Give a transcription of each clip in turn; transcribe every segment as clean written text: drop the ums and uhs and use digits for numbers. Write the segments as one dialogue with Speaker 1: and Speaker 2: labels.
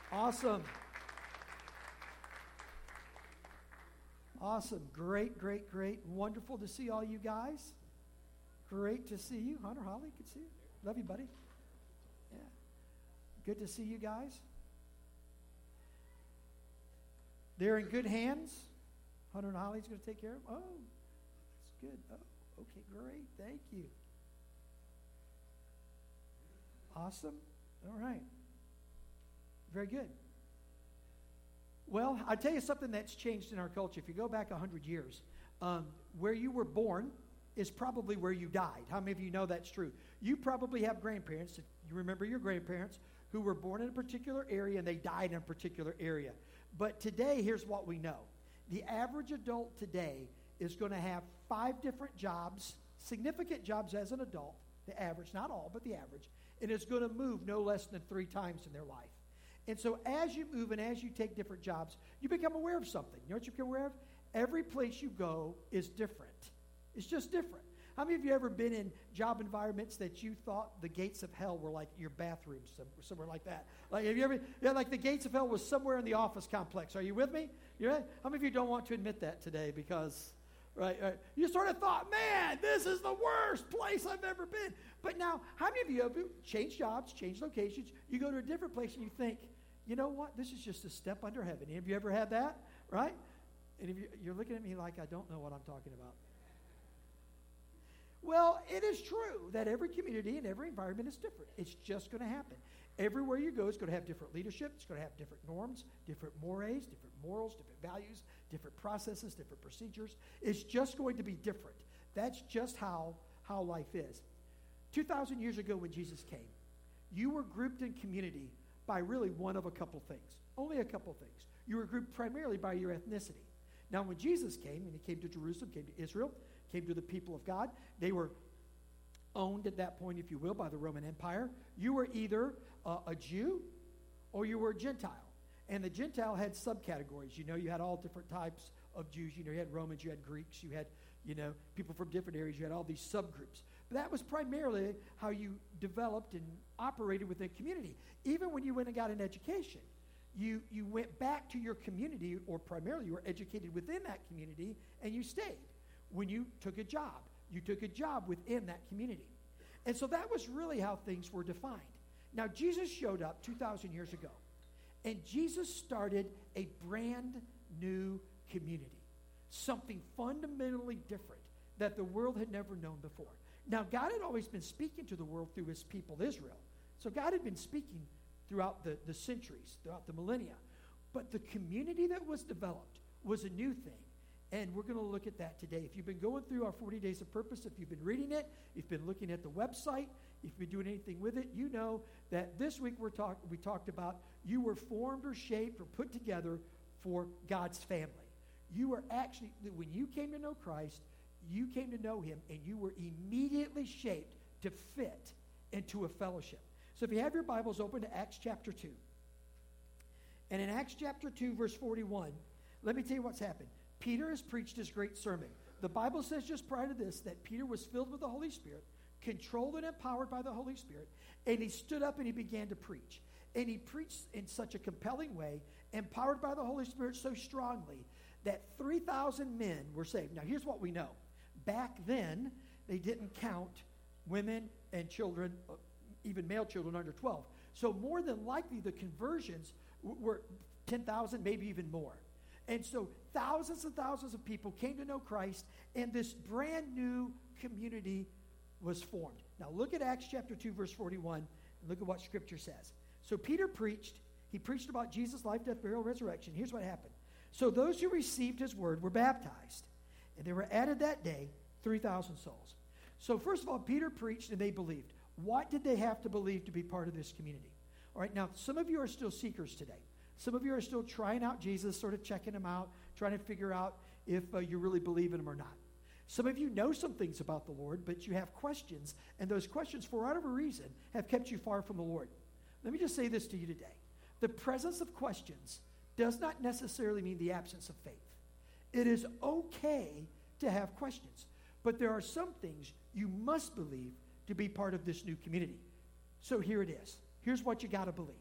Speaker 1: Awesome. Awesome. Great, great, great. Wonderful to see all you guys. Great to see you. Hunter, Holly, good to see you. Love you, buddy. Yeah. Good to see you guys. They're in good hands. Hunter and Holly's going to take care of them. Oh, that's good. Oh, okay, great. Thank you. Awesome. All right. Very good. Well, I'll tell you something that's changed in our culture. If you go back 100 years, where you were born is probably where you died. How many of you know that's true? You probably have grandparents, if you remember your grandparents, who were born in a particular area and they died in a particular area. But today, here's what we know. The average adult today is going to have 5 different jobs, significant jobs as an adult, the average, not all, but the average, and is going to move no less than 3 times in their life. And so as you move and as you take different jobs, you become aware of something. You know what you become aware of? Every place you go is different. It's just different. How many of you ever been in job environments that you thought the gates of hell were like your bathroom, somewhere like that? Like, have you ever, like the gates of hell was somewhere in the office complex. Are you with me? How many of you don't want to admit that today because, right, you sort of thought, man, this is the worst place I've ever been. But now, how many of you have changed jobs, changed locations, you go to a different place and you think, you know what, this is just a step under heaven. Have you ever had that, right? And if you're looking at me like I don't know what I'm talking about. Well, it is true that every community and every environment is different. It's just going to happen. Everywhere you go is going to have different leadership. It's going to have different norms, different mores, different morals, different values, different processes, different procedures. It's just going to be different. That's just how life is. 2,000 years ago when Jesus came, you were grouped in community by really one of a couple things. Only a couple things. You were grouped primarily by your ethnicity. Now, when Jesus came, and he came to Jerusalem, came to Israel, came to the people of God, they were owned at that point, if you will, by the Roman Empire. You were either a Jew or you were a Gentile. And the Gentile had subcategories. You had all different types of Jews. You had Romans, you had Greeks, you had, people from different areas. You had all these subgroups. But that was primarily how you developed and operated within community. Even when you went and got an education, you went back to your community, or primarily you were educated within that community, and you stayed. When you took a job within that community. And so that was really how things were defined. Now, Jesus showed up 2,000 years ago, and Jesus started a brand new community, something fundamentally different that the world had never known before. Now, God had always been speaking to the world through his people, Israel. So God had been speaking throughout the centuries, throughout the millennia. But the community that was developed was a new thing. And we're going to look at that today. If you've been going through our 40 Days of Purpose, if you've been reading it, if you've been looking at the website, if you've been doing anything with it, you know that this week we talked about you were formed or shaped or put together for God's family. You were actually, when you came to know Christ, you came to know him, and you were immediately shaped to fit into a fellowship. So if you have your Bibles open to Acts chapter 2. And in Acts chapter 2, verse 41, let me tell you what's happened. Peter has preached his great sermon. The Bible says just prior to this that Peter was filled with the Holy Spirit, controlled and empowered by the Holy Spirit, and he stood up and he began to preach. And he preached in such a compelling way, empowered by the Holy Spirit so strongly, that 3,000 men were saved. Now, here's what we know. Back then, they didn't count women and children, even male children under 12. So more than likely, the conversions were 10,000, maybe even more. And so thousands and thousands of people came to know Christ, and this brand new community was formed. Now look at Acts chapter 2, verse 41, and look at what Scripture says. So Peter preached. He preached about Jesus' life, death, burial, resurrection. Here's what happened. So those who received his word were baptized, and there were added that day 3,000 souls. So first of all, Peter preached, and they believed. What did they have to believe to be part of this community? All right, now some of you are still seekers today. Some of you are still trying out Jesus, sort of checking him out, trying to figure out if you really believe in him or not. Some of you know some things about the Lord, but you have questions, and those questions, for whatever reason, have kept you far from the Lord. Let me just say this to you today. The presence of questions does not necessarily mean the absence of faith. It is okay to have questions, but there are some things you must believe to be part of this new community. So here it is. Here's what you got to believe.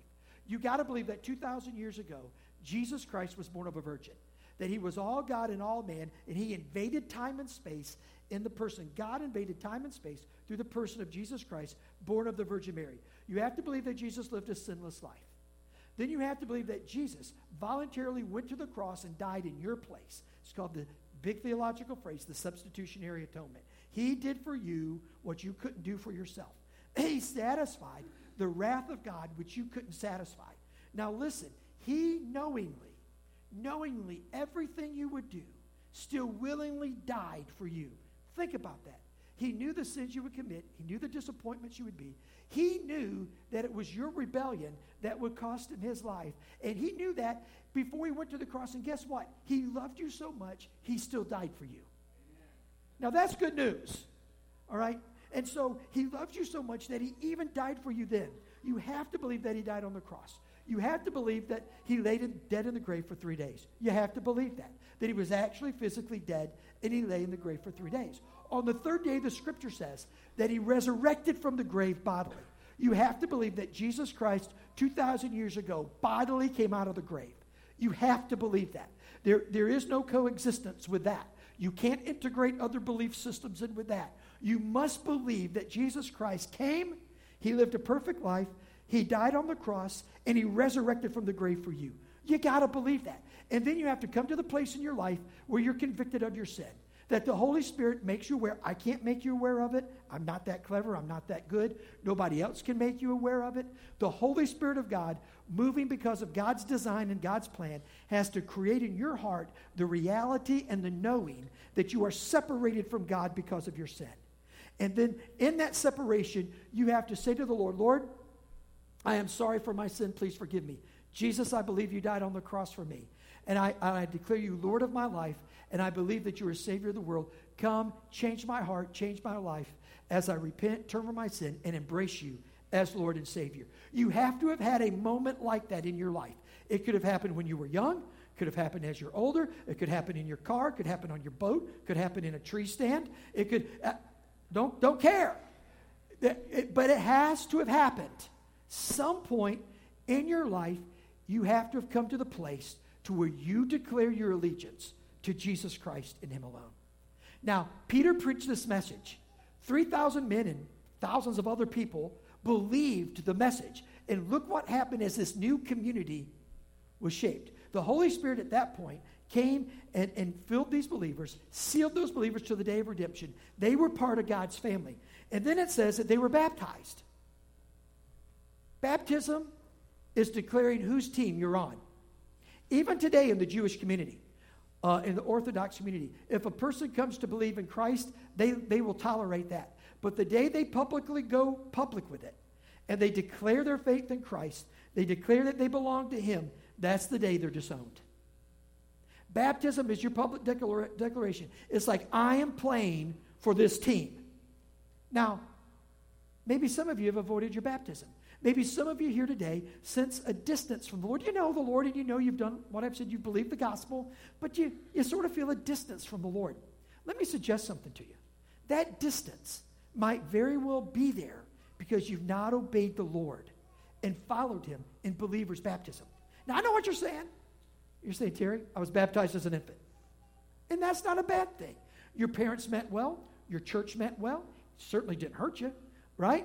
Speaker 1: You got to believe that 2,000 years ago, Jesus Christ was born of a virgin, that he was all God and all man, and he invaded time and space in the person. God invaded time and space through the person of Jesus Christ, born of the Virgin Mary. You have to believe that Jesus lived a sinless life. Then you have to believe that Jesus voluntarily went to the cross and died in your place. It's called the big theological phrase, the substitutionary atonement. He did for you what you couldn't do for yourself. He satisfied the wrath of God, which you couldn't satisfy. Now listen, he knowingly, everything you would do, still willingly died for you. Think about that. He knew the sins you would commit. He knew the disappointments you would be. He knew that it was your rebellion that would cost him his life. And he knew that before he went to the cross. And guess what? He loved you so much, he still died for you. Now that's good news. All right? And so he loved you so much that he even died for you then. You have to believe that he died on the cross. You have to believe that he lay dead in the grave for 3 days. You have to believe that he was actually physically dead and he lay in the grave for 3 days. On the third day, the scripture says that he resurrected from the grave bodily. You have to believe that Jesus Christ 2,000 years ago bodily came out of the grave. You have to believe that. There is no coexistence with that. You can't integrate other belief systems in with that. You must believe that Jesus Christ came, he lived a perfect life, he died on the cross, and he resurrected from the grave for you. You got to believe that. And then you have to come to the place in your life where you're convicted of your sin. That the Holy Spirit makes you aware. I can't make you aware of it. I'm not that clever. I'm not that good. Nobody else can make you aware of it. The Holy Spirit of God, moving because of God's design and God's plan, has to create in your heart the reality and the knowing that you are separated from God because of your sin. And then in that separation, you have to say to the Lord, Lord, I am sorry for my sin. Please forgive me. Jesus, I believe you died on the cross for me. And I declare you Lord of my life, and I believe that you are Savior of the world. Come, change my heart, change my life as I repent, turn from my sin, and embrace you as Lord and Savior. You have to have had a moment like that in your life. It could have happened when you were young. It could have happened as you're older. It could happen in your car. It could happen on your boat. It could happen in a tree stand. It could, don't care. But it has to have happened. Some point in your life, you have to have come to the place to where you declare your allegiance to Jesus Christ and him alone. Now, Peter preached this message. 3,000 men and thousands of other people believed the message. And look what happened as this new community was shaped. The Holy Spirit at that point came and filled these believers, sealed those believers to the day of redemption. They were part of God's family. And then it says that they were baptized. Baptism is declaring whose team you're on. Even today in the Jewish community, in the Orthodox community, if a person comes to believe in Christ, they will tolerate that. But the day they publicly go public with it, and they declare their faith in Christ, they declare that they belong to him, that's the day they're disowned. Baptism is your public declaration. It's like, I am playing for this team. Now, maybe some of you have avoided your baptism. Maybe some of you here today sense a distance from the Lord. You know the Lord, and you know you've done what I've said. You believe the gospel, but you sort of feel a distance from the Lord. Let me suggest something to you. That distance might very well be there because you've not obeyed the Lord and followed him in believer's baptism. Now, I know what you're saying. You're saying, Terry, I was baptized as an infant. And that's not a bad thing. Your parents meant well. Your church meant well. It certainly didn't hurt you, right?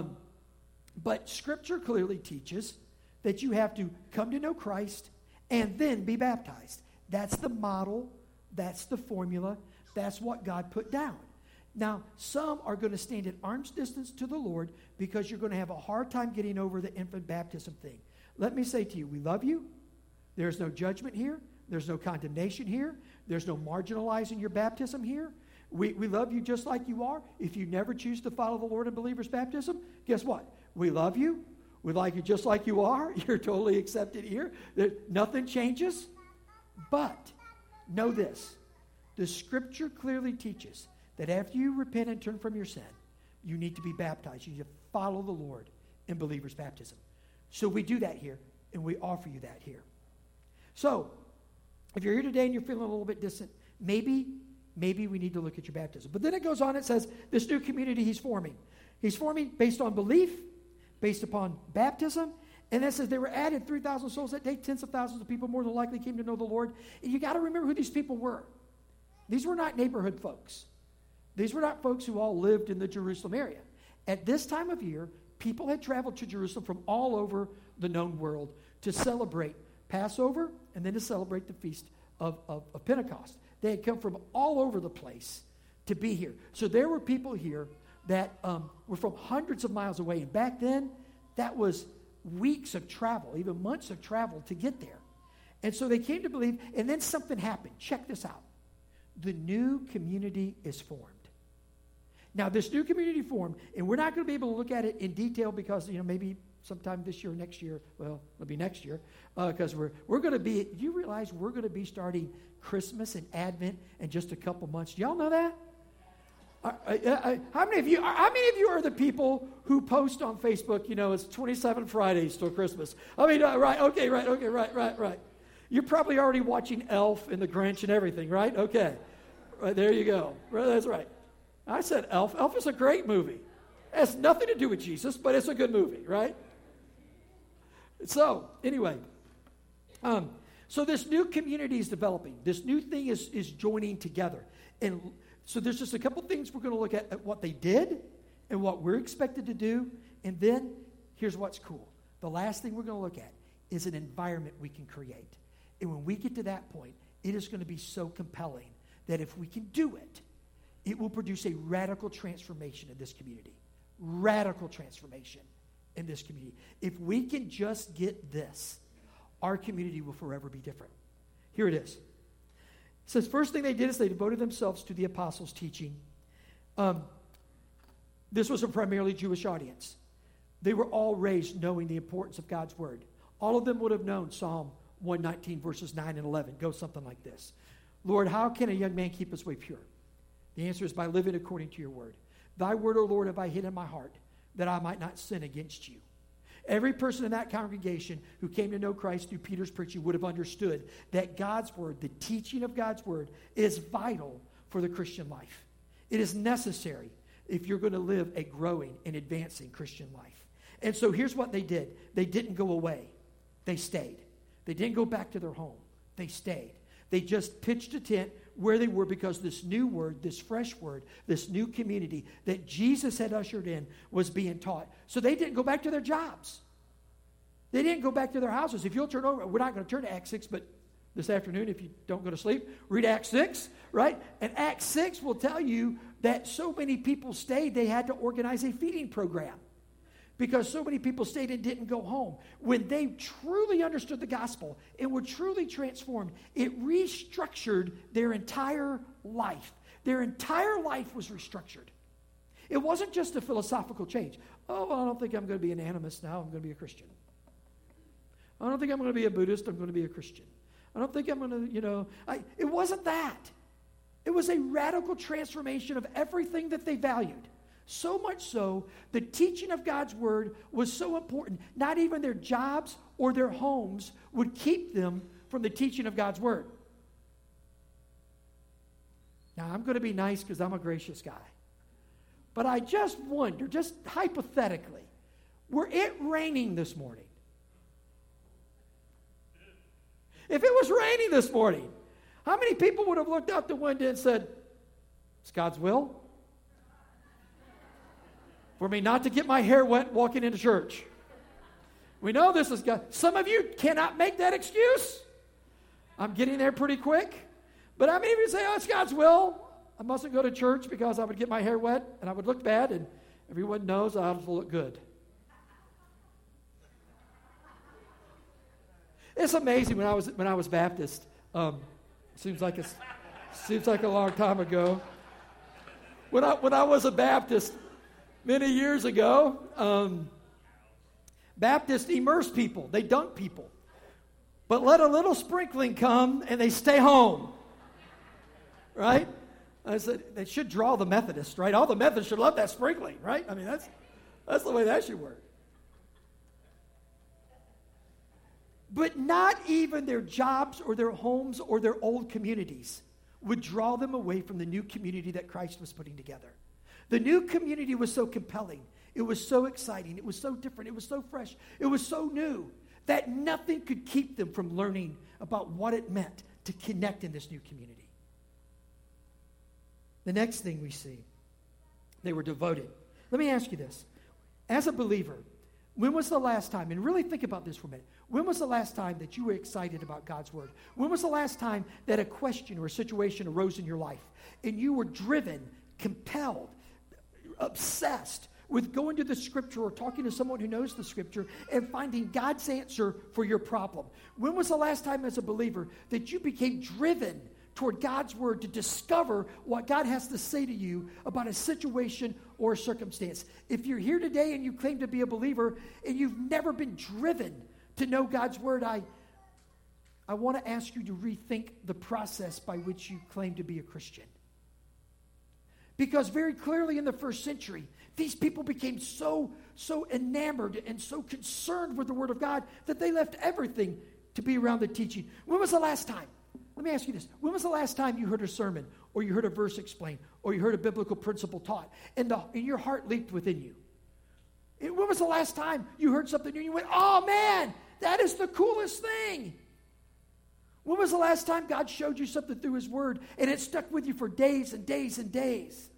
Speaker 1: But Scripture clearly teaches that you have to come to know Christ and then be baptized. That's the model. That's the formula. That's what God put down. Now, some are going to stand at arm's distance to the Lord because you're going to have a hard time getting over the infant baptism thing. Let me say to you, we love you. There's no judgment here. There's no condemnation here. There's no marginalizing your baptism here. We love you just like you are. If you never choose to follow the Lord in believer's baptism, guess what? We love you. We like you just like you are. You're totally accepted here. Nothing changes. But know this. The Scripture clearly teaches that after you repent and turn from your sin, you need to be baptized. You need to follow the Lord in believer's baptism. So we do that here, and we offer you that here. So, if you're here today and you're feeling a little bit distant, maybe we need to look at your baptism. But then it goes on, it says, this new community he's forming. He's forming based on belief, based upon baptism, And that says they were added 3,000 souls that day. Tens of thousands of people more than likely came to know the Lord. And you got to remember who these people were. These were not neighborhood folks. These were not folks who all lived in the Jerusalem area. At this time of year, people had traveled to Jerusalem from all over the known world to celebrate Passover and then to celebrate the Feast of Pentecost. They had come from all over the place to be here. So there were people here that were from hundreds of miles away. And back then, that was weeks of travel, even months of travel to get there. And so they came to believe, and then something happened. Check this out. The new community is formed. Now, this new community formed, and we're not going to be able to look at it in detail because, maybe sometime this year or next year, well, it'll be next year, because we're going to be, you realize we're going to be starting Christmas and Advent in just a couple months. Do y'all know that? How many of you are the people who post on Facebook, it's 27 Fridays till Christmas? Right. You're probably already watching Elf and the Grinch and everything, right? Okay. Right, there you go. Right, that's right. I said Elf. Elf is a great movie. It has nothing to do with Jesus, but it's a good movie, right? So, anyway, so this new community is developing. This new thing is joining together. And so there's just a couple things we're going to look at what they did and what we're expected to do. And then here's what's cool. The last thing we're going to look at is an environment we can create. And when we get to that point, it is going to be so compelling that if we can do it, it will produce a radical transformation in this community. Radical transformation in this community. If we can just get this, our community will forever be different. Here it is. It says, first thing they did is they devoted themselves to the apostles' teaching. This was a primarily Jewish audience. They were all raised knowing the importance of God's word. All of them would have known Psalm 119, verses 9 and 11. Go something like this. Lord, how can a young man keep his way pure? The answer is by living according to your word. Thy word, O Lord, have I hid in my heart, that I might not sin against you. Every person in that congregation who came to know Christ through Peter's preaching would have understood that God's word, the teaching of God's word, is vital for the Christian life. It is necessary if you're going to live a growing and advancing Christian life. And so here's what they did. They didn't go away. They stayed. They didn't go back to their home. They stayed. They just pitched a tent where they were because this new word, this fresh word, this new community that Jesus had ushered in was being taught. So they didn't go back to their jobs. They didn't go back to their houses. If you'll turn over, we're not going to turn to Acts 6, but this afternoon, if you don't go to sleep, read Acts 6, right? And Acts 6 will tell you that so many people stayed, they had to organize a feeding program. Because so many people stayed and didn't go home. When they truly understood the gospel and were truly transformed, it restructured their entire life. Their entire life was restructured. It wasn't just a philosophical change. Oh, well, I don't think I'm going to be an animist now. I'm going to be a Christian. I don't think I'm going to be a Buddhist. I'm going to be a Christian. I don't think I'm going to, it wasn't that. It was a radical transformation of everything that they valued. So much so, the teaching of God's word was so important, not even their jobs or their homes would keep them from the teaching of God's word. Now, I'm going to be nice because I'm a gracious guy. But I just wonder, just hypothetically, were it raining this morning? If it was raining this morning, how many people would have looked out the window and said, it's God's will for me not to get my hair wet walking into church? We know this is God. Some of you cannot make that excuse. I'm getting there pretty quick. But how many of you say, oh, it's God's will? I mustn't go to church because I would get my hair wet and I would look bad and everyone knows I have to look good. It's amazing when I was Baptist. Seems like a long time ago. When I was a Baptist many years ago, Baptists immerse people. They dunk people. But let a little sprinkling come and they stay home. Right? I said, they should draw the Methodists, right? All the Methodists should love that sprinkling, right? I mean, that's the way that should work. But not even their jobs or their homes or their old communities would draw them away from the new community that Christ was putting together. The new community was so compelling. It was so exciting. It was so different. It was so fresh. It was so new that nothing could keep them from learning about what it meant to connect in this new community. The next thing we see, they were devoted. Let me ask you this. As a believer, when was the last time, and really think about this for a minute, when was the last time that you were excited about God's word? When was the last time that a question or a situation arose in your life and you were driven, compelled, obsessed with going to the scripture or talking to someone who knows the scripture and finding God's answer for your problem? When was the last time as a believer that you became driven toward God's word to discover what God has to say to you about a situation or a circumstance? If you're here today and you claim to be a believer and you've never been driven to know God's word, I want to ask you to rethink the process by which you claim to be a Christian. Because very clearly in the first century, these people became so enamored and so concerned with the word of God that they left everything to be around the teaching. When was the last time? Let me ask you this. When was the last time you heard a sermon or you heard a verse explained or you heard a biblical principle taught and your heart leaped within you? When was the last time you heard something new and you went, oh man, that is the coolest thing? When was the last time God showed you something through his word and it stuck with you for days and days and days?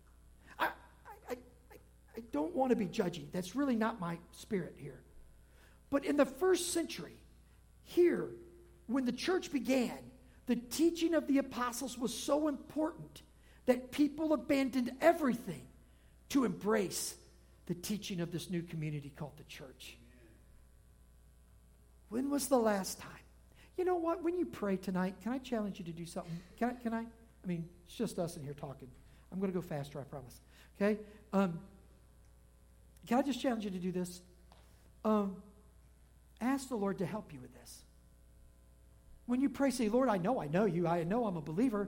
Speaker 1: I don't want to be judgy. That's really not my spirit here. But in the first century, here, when the church began, the teaching of the apostles was so important that people abandoned everything to embrace the teaching of this new community called the church. When was the last time? You know what? When you pray tonight, can I challenge you to do something? Can I? I mean, it's just us in here talking. I'm going to go faster, I promise. Okay? Can I just challenge you to do this? Ask the Lord to help you with this. When you pray, say, Lord, I know you. I know I'm a believer.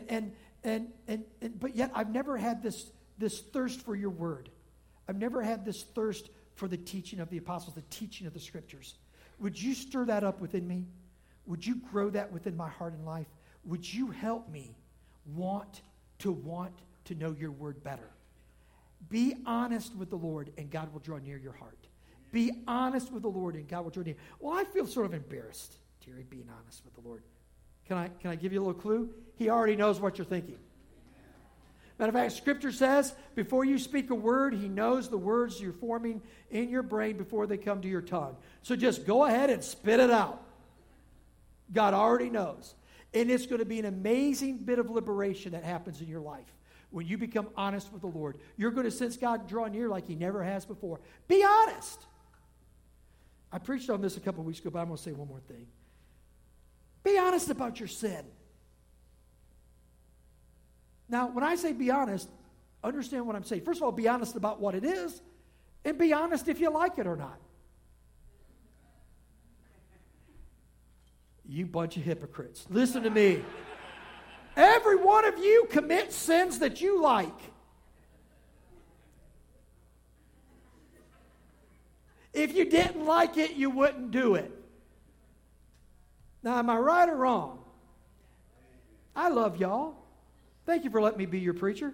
Speaker 1: But yet I've never had this thirst for your word. I've never had this thirst for the teaching of the apostles, the teaching of the scriptures. Would you stir that up within me? Would you grow that within my heart and life? Would you help me want to know your word better? Be honest with the Lord, and God will draw near your heart. Be honest with the Lord, and God will draw near. Well, I feel sort of embarrassed, Terry, being honest with the Lord. Can I give you a little clue? He already knows what you're thinking. Matter of fact, Scripture says, before you speak a word, he knows the words you're forming in your brain before they come to your tongue. So just go ahead and spit it out. God already knows. And it's going to be an amazing bit of liberation that happens in your life. When you become honest with the Lord, you're going to sense God draw near like he never has before. Be honest. I preached on this a couple of weeks ago, but I'm going to say one more thing. Be honest about your sin. Now, when I say be honest, understand what I'm saying. First of all, be honest about what it is, and be honest if you like it or not. You bunch of hypocrites. Listen to me. Every one of you commits sins that you like. If you didn't like it, you wouldn't do it. Now, am I right or wrong? I love y'all. Thank you for letting me be your preacher.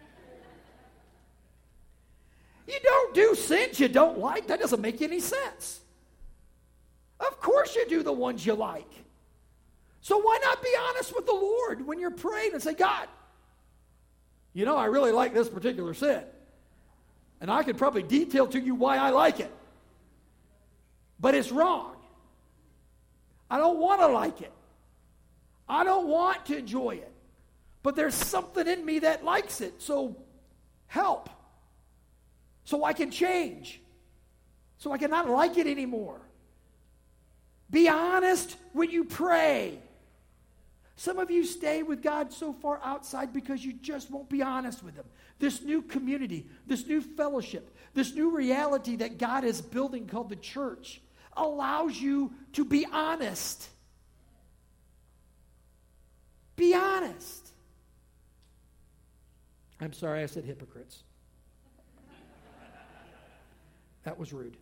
Speaker 1: You don't do sins you don't like. That doesn't make any sense. Of course you do the ones you like. So why not be honest with the Lord when you're praying and say, God, you know, I really like this particular sin. And I could probably detail to you why I like it. But it's wrong. I don't want to like it. I don't want to enjoy it. But there's something in me that likes it. So help. So I can change. So I cannot like it anymore. Be honest when you pray. Some of you stay with God so far outside because you just won't be honest with him. This new community, this new fellowship, this new reality that God is building called the church allows you to be honest. Be honest. I'm sorry I said hypocrites. That was rude.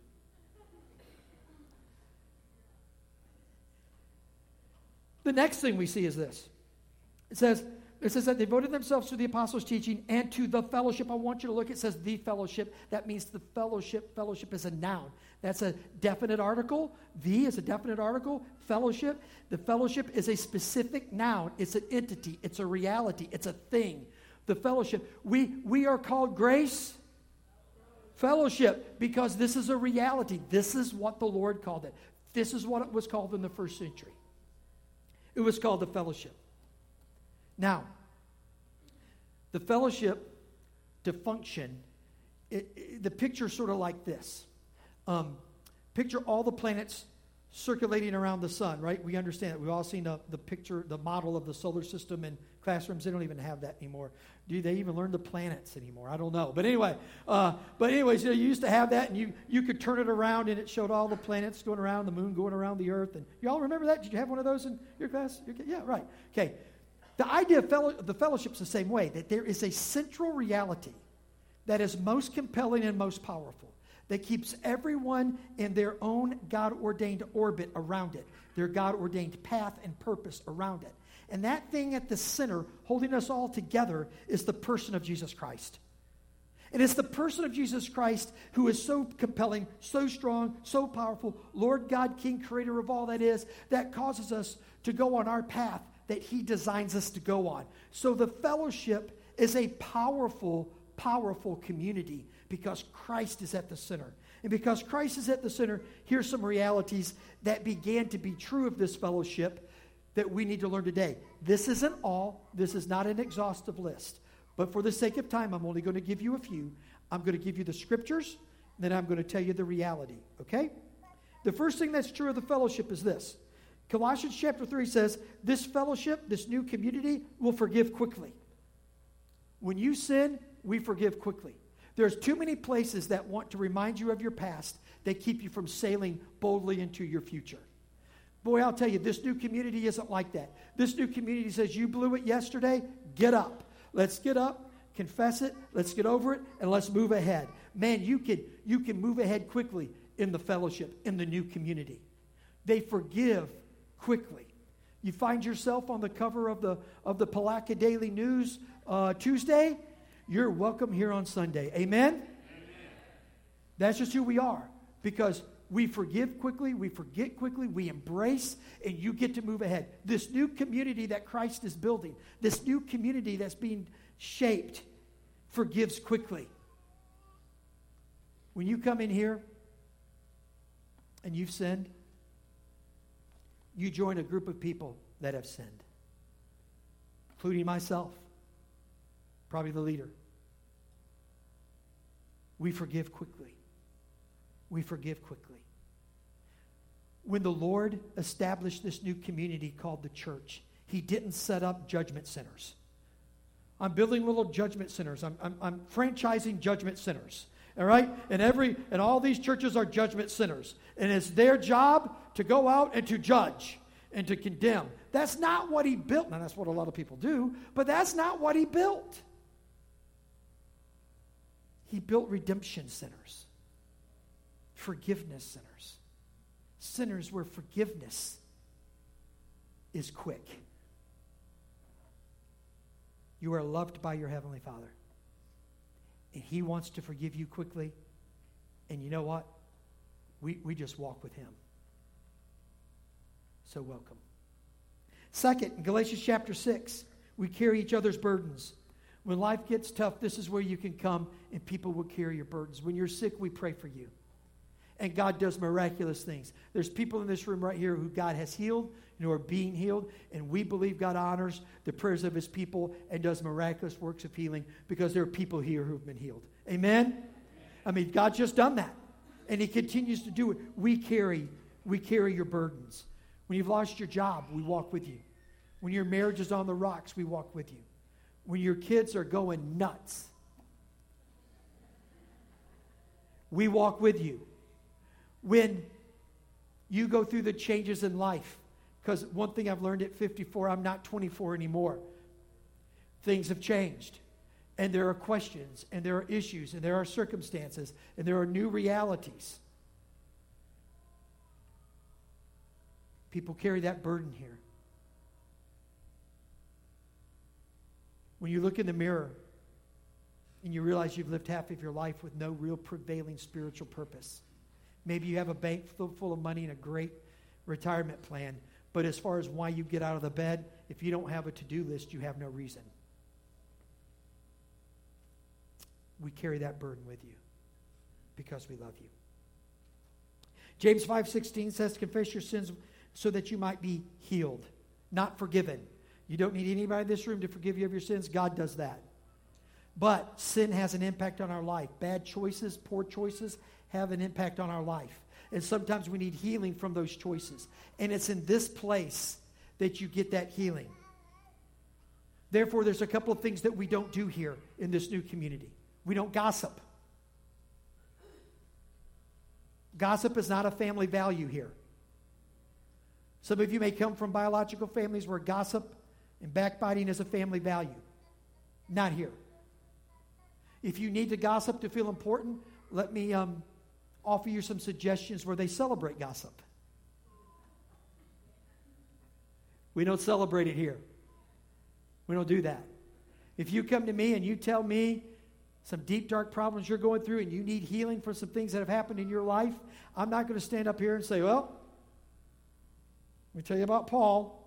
Speaker 1: The next thing we see is this. It says, it says that they devoted themselves to the apostles' teaching and to the fellowship. I want you to look, it says the fellowship. That means the fellowship. Fellowship is a noun. That's a definite article. The is a definite article. Fellowship. The fellowship is a specific noun. It's an entity. It's a reality. It's a thing. The fellowship. We are called Grace Fellowship because this is a reality. This is what the Lord called it. This is what it was called in the first century. It was called the fellowship. Now, the fellowship to function, the picture is sort of like this. Picture all the planets circulating around the sun, right? We understand it. We've all seen the picture, the model of the solar system in classrooms. They don't even have that anymore. Do they even learn the planets anymore? I don't know. But anyways, you used to have that, and you could turn it around, and it showed all the planets going around, the moon going around the earth. And you all remember that? Did you have one of those in your class? Yeah, right. Okay. The idea of the fellowship is the same way, that there is a central reality that is most compelling and most powerful, that keeps everyone in their own God-ordained orbit around it, their God-ordained path and purpose around it. And that thing at the center, holding us all together, is the person of Jesus Christ. And it's the person of Jesus Christ who is so compelling, so strong, so powerful, Lord God, King, Creator of all that is, that causes us to go on our path that He designs us to go on. So the fellowship is a powerful, powerful community because Christ is at the center. And because Christ is at the center, here's some realities that began to be true of this fellowship that we need to learn today. This isn't all. This is not an exhaustive list. But for the sake of time, I'm only going to give you a few. I'm going to give you the scriptures, then I'm going to tell you the reality, okay? The first thing that's true of the fellowship is this. Colossians chapter 3 says, this fellowship, this new community, will forgive quickly. When you sin, we forgive quickly. There's too many places that want to remind you of your past that keep you from sailing boldly into your future. Boy, I'll tell you, this new community isn't like that. This new community says, you blew it yesterday, get up. Let's get up, confess it, let's get over it, and let's move ahead. Man, you can move ahead quickly in the fellowship, in the new community. They forgive quickly. You find yourself on the cover of the Palatka Daily News Tuesday, you're welcome here on Sunday. Amen? Amen? That's just who we are, because we forgive quickly, we forget quickly, we embrace, and you get to move ahead. This new community that Christ is building, this new community that's being shaped, forgives quickly. When you come in here and you've sinned, you join a group of people that have sinned, including myself, probably the leader. We forgive quickly. We forgive quickly. When the Lord established this new community called the church, He didn't set up judgment centers. I'm building little judgment centers. I'm franchising judgment centers. All right? And all these churches are judgment centers. And it's their job to go out and to judge and to condemn. That's not what He built. Now, that's what a lot of people do, but that's not what He built. He built redemption centers, forgiveness centers, centers where forgiveness is quick. You are loved by your Heavenly Father, and He wants to forgive you quickly. And you know what? We just walk with Him. So welcome. Second, in Galatians chapter 6, we carry each other's burdens. When life gets tough, this is where you can come and people will carry your burdens. When you're sick, we pray for you. And God does miraculous things. There's people in this room right here who God has healed and who are being healed. And we believe God honors the prayers of His people and does miraculous works of healing because there are people here who have been healed. Amen? I mean, God's just done that. And He continues to do it. We carry your burdens. When you've lost your job, we walk with you. When your marriage is on the rocks, we walk with you. When your kids are going nuts, we walk with you. When you go through the changes in life, because one thing I've learned at 54, I'm not 24 anymore. Things have changed. And there are questions, and there are issues, and there are circumstances, and there are new realities. People carry that burden here. When you look in the mirror and you realize you've lived half of your life with no real prevailing spiritual purpose. Maybe you have a bank full of money and a great retirement plan, but as far as why you get out of the bed, if you don't have a to-do list, you have no reason. We carry that burden with you because we love you. James 5:16 says, confess your sins so that you might be healed, not forgiven. You don't need anybody in this room to forgive you of your sins. God does that. But sin has an impact on our life. Bad choices, poor choices have an impact on our life. And sometimes we need healing from those choices. And it's in this place that you get that healing. Therefore, there's a couple of things that we don't do here in this new community. We don't gossip. Gossip is not a family value here. Some of you may come from biological families where gossip and backbiting is a family value. Not here. If you need to gossip to feel important, let me offer you some suggestions where they celebrate gossip. We don't celebrate it here. We don't do that. If you come to me and you tell me some deep, dark problems you're going through and you need healing for some things that have happened in your life, I'm not going to stand up here and say, well, let me tell you about Paul.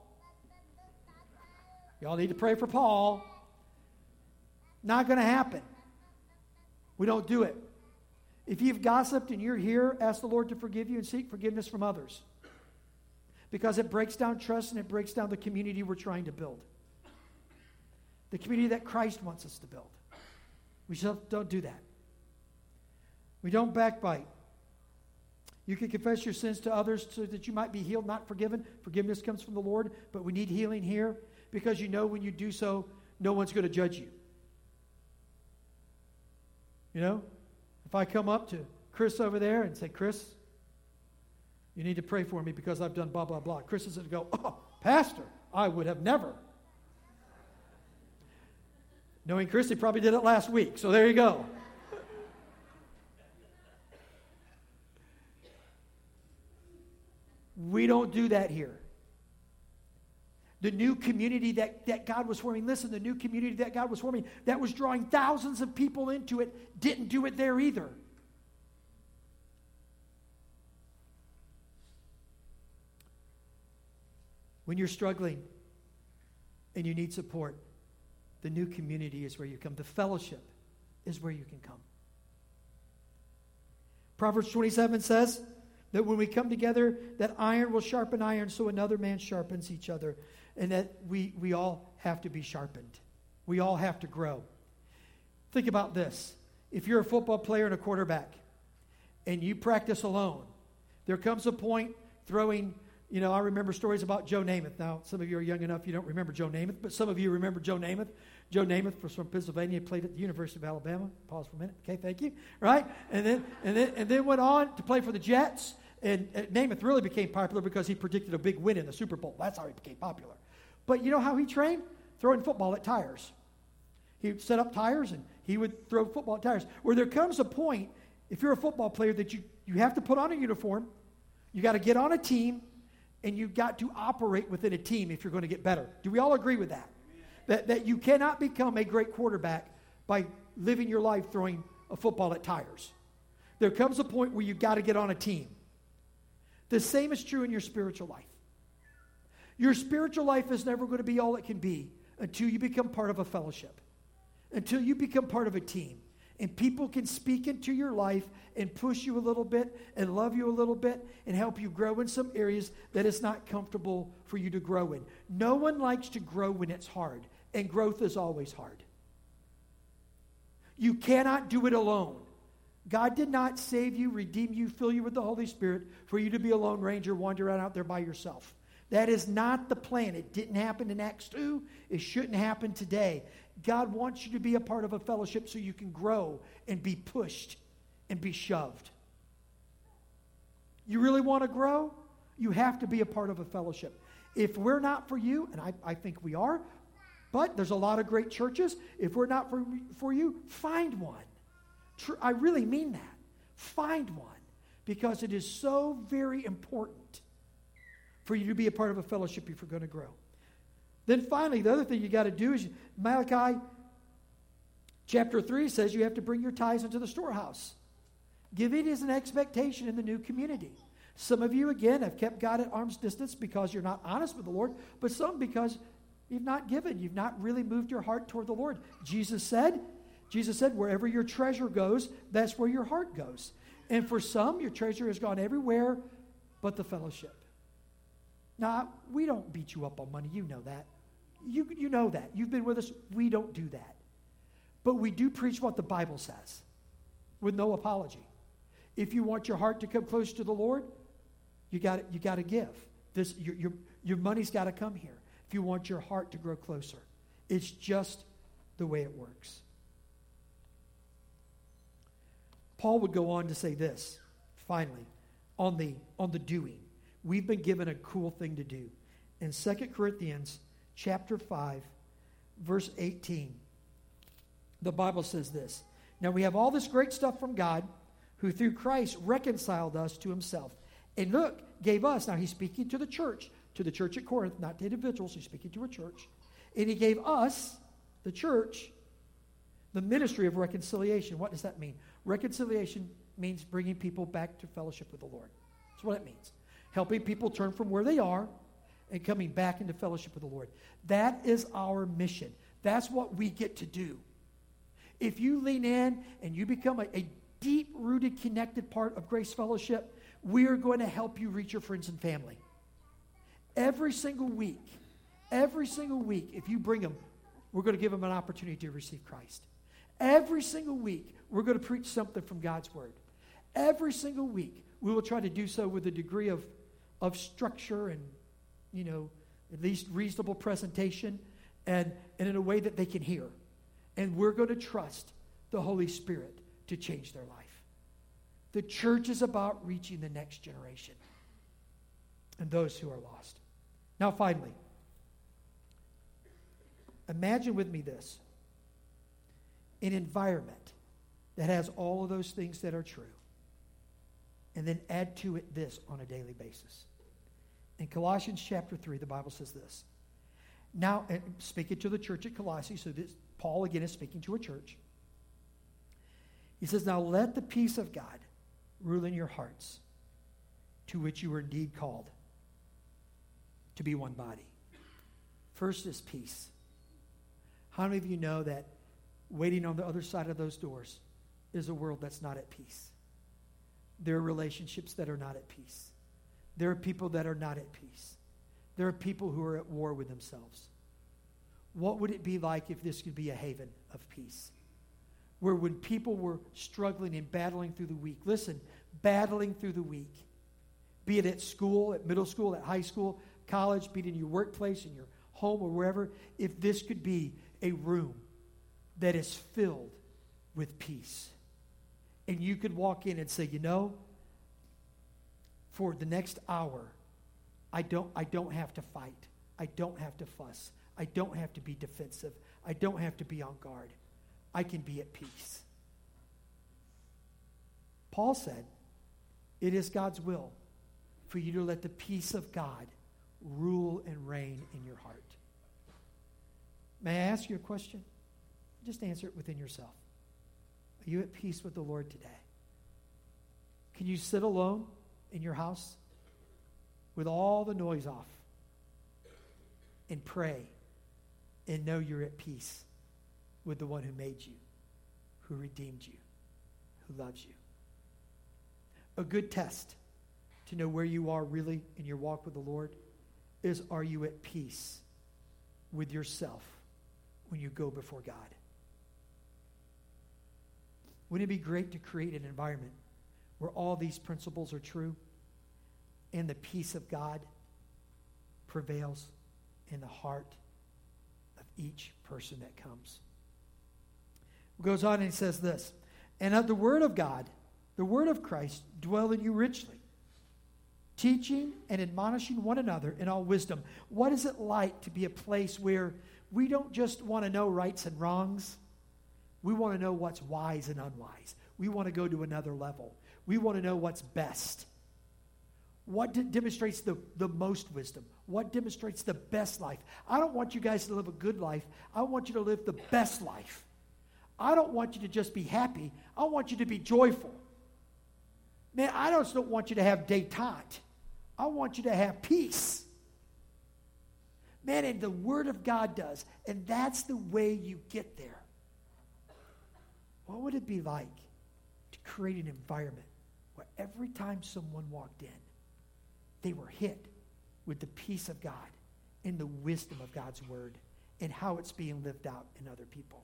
Speaker 1: Y'all need to pray for Paul. Not going to happen. We don't do it. If you've gossiped and you're here, ask the Lord to forgive you and seek forgiveness from others. Because it breaks down trust and it breaks down the community we're trying to build. The community that Christ wants us to build. We just don't do that. We don't backbite. You can confess your sins to others so that you might be healed, not forgiven. Forgiveness comes from the Lord, but we need healing here because you know when you do so, no one's going to judge you. You know, if I come up to Chris over there and say, Chris, you need to pray for me because I've done blah, blah, blah. Chris is going to go, oh, Pastor, I would have never. Knowing Chris, he probably did it last week, so there you go. We don't do that here. The new community that God was forming, listen, the new community that God was forming, that was drawing thousands of people into it, didn't do it there either. When you're struggling and you need support, the new community is where you come. The fellowship is where you can come. Proverbs 27 says that when we come together, that iron will sharpen iron, so another man sharpens each other. And that we all have to be sharpened. We all have to grow. Think about this. If you're a football player and a quarterback, and you practice alone, there comes a point throwing, I remember stories about Joe Namath. Now, some of you are young enough, you don't remember Joe Namath, but some of you remember Joe Namath. Joe Namath was from Pennsylvania, played at the University of Alabama. Pause for a minute. Okay, thank you. Right? And then went on to play for the Jets. And Namath really became popular because he predicted a big win in the Super Bowl. That's how he became popular. But you know how he trained? Throwing football at tires. He would set up tires and he would throw football at tires. Where there comes a point, if you're a football player, that you have to put on a uniform, you got to get on a team, and you've got to operate within a team if you're going to get better. Do we all agree with that? That you cannot become a great quarterback by living your life throwing a football at tires. There comes a point where you've got to get on a team. The same is true in your spiritual life. Your spiritual life is never going to be all it can be until you become part of a fellowship, until you become part of a team. And people can speak into your life and push you a little bit and love you a little bit and help you grow in some areas that it's not comfortable for you to grow in. No one likes to grow when it's hard, and growth is always hard. You cannot do it alone. God did not save you, redeem you, fill you with the Holy Spirit for you to be a lone ranger, wander around out there by yourself. That is not the plan. It didn't happen in Acts 2. It shouldn't happen today. God wants you to be a part of a fellowship so you can grow and be pushed and be shoved. You really want to grow? You have to be a part of a fellowship. If we're not for you, and I think we are, but there's a lot of great churches. If we're not for you, find one. I really mean that. Find one. Because it is so very important for you to be a part of a fellowship if you're going to grow. Then finally, the other thing you got to do is Malachi chapter 3 says you have to bring your tithes into the storehouse. Giving is an expectation in the new community. Some of you, again, have kept God at arm's distance because you're not honest with the Lord, but some because you've not given. You've not really moved your heart toward the Lord. Jesus said, wherever your treasure goes, that's where your heart goes. And for some, your treasure has gone everywhere but the fellowship. Now, we don't beat you up on money. You know that. You know that. You've been with us. We don't do that. But we do preach what the Bible says with no apology. If you want your heart to come close to the Lord, you got to give. Your money's got to come here. If you want your heart to grow closer, it's just the way it works. Paul would go on to say this, finally, on the doing. We've been given a cool thing to do. In 2 Corinthians chapter 5, verse 18, the Bible says this. Now we have all this great stuff from God, who through Christ reconciled us to himself. And look, gave us, now he's speaking to the church at Corinth, not to individuals, he's speaking to a church. And he gave us, the church, the ministry of reconciliation. What does that mean? Reconciliation means bringing people back to fellowship with the Lord. That's what it means. Helping people turn from where they are and coming back into fellowship with the Lord. That is our mission. That's what we get to do. If you lean in and you become a deep-rooted, connected part of Grace Fellowship, we are going to help you reach your friends and family. Every single week, if you bring them, we're going to give them an opportunity to receive Christ. Every single week, we're going to preach something from God's Word. Every single week, we will try to do so with a degree of structure and, at least reasonable presentation and in a way that they can hear. And we're going to trust the Holy Spirit to change their life. The church is about reaching the next generation and those who are lost. Now, finally, imagine with me this. An environment that has all of those things that are true. And then add to it this on a daily basis. In Colossians chapter 3, the Bible says this. Now, speaking to the church at Colossae, so this, Paul again is speaking to a church. He says, now let the peace of God rule in your hearts, to which you were indeed called, to be one body. First is peace. How many of you know that waiting on the other side of those doors is a world that's not at peace? There are relationships that are not at peace. There are people that are not at peace. There are people who are at war with themselves. What would it be like if this could be a haven of peace? Where when people were struggling and battling through the week, listen, battling through the week, be it at school, at middle school, at high school, college, be it in your workplace, in your home, or wherever, if this could be a room that is filled with peace. And you could walk in and say, for the next hour, I don't have to fight. I don't have to fuss. I don't have to be defensive. I don't have to be on guard. I can be at peace. Paul said, it is God's will for you to let the peace of God rule and reign in your heart. May I ask you a question? Just answer it within yourself. Are you at peace with the Lord today? Can you sit alone in your house with all the noise off and pray and know you're at peace with the one who made you, who redeemed you, who loves you? A good test to know where you are really in your walk with the Lord is, are you at peace with yourself when you go before God? Wouldn't it be great to create an environment where all these principles are true and the peace of God prevails in the heart of each person that comes? It goes on and he says this, and let the word of God, the word of Christ, dwell in you richly, teaching and admonishing one another in all wisdom. What is it like to be a place where we don't just want to know rights and wrongs? We want to know what's wise and unwise. We want to go to another level. We want to know what's best. What demonstrates the most wisdom? What demonstrates the best life? I don't want you guys to live a good life. I want you to live the best life. I don't want you to just be happy. I want you to be joyful. Man, I just don't want you to have détente. I want you to have peace. Man, and the Word of God does. And that's the way you get there. What would it be like to create an environment where every time someone walked in, they were hit with the peace of God and the wisdom of God's Word and how it's being lived out in other people?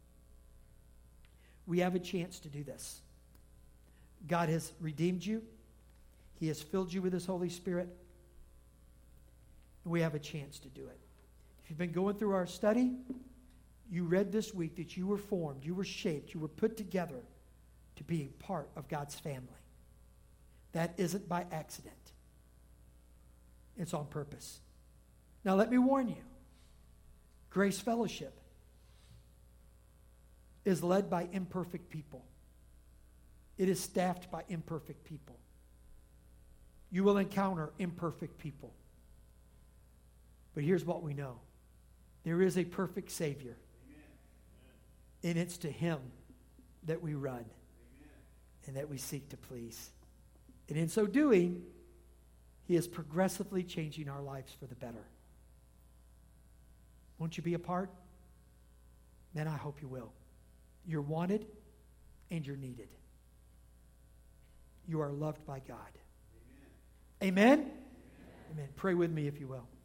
Speaker 1: We have a chance to do this. God has redeemed you. He has filled you with His Holy Spirit. And we have a chance to do it. If you've been going through our study, you read this week that you were formed, you were shaped, you were put together to be a part of God's family. That isn't by accident. It's on purpose. Now let me warn you. Grace Fellowship is led by imperfect people. It is staffed by imperfect people. You will encounter imperfect people. But here's what we know. There is a perfect Savior. And it's to Him that we run and that we seek to please. And in so doing, He is progressively changing our lives for the better. Won't you be a part? Man, I hope you will. You're wanted and you're needed. You are loved by God. Amen? Amen. Amen. Pray with me if you will.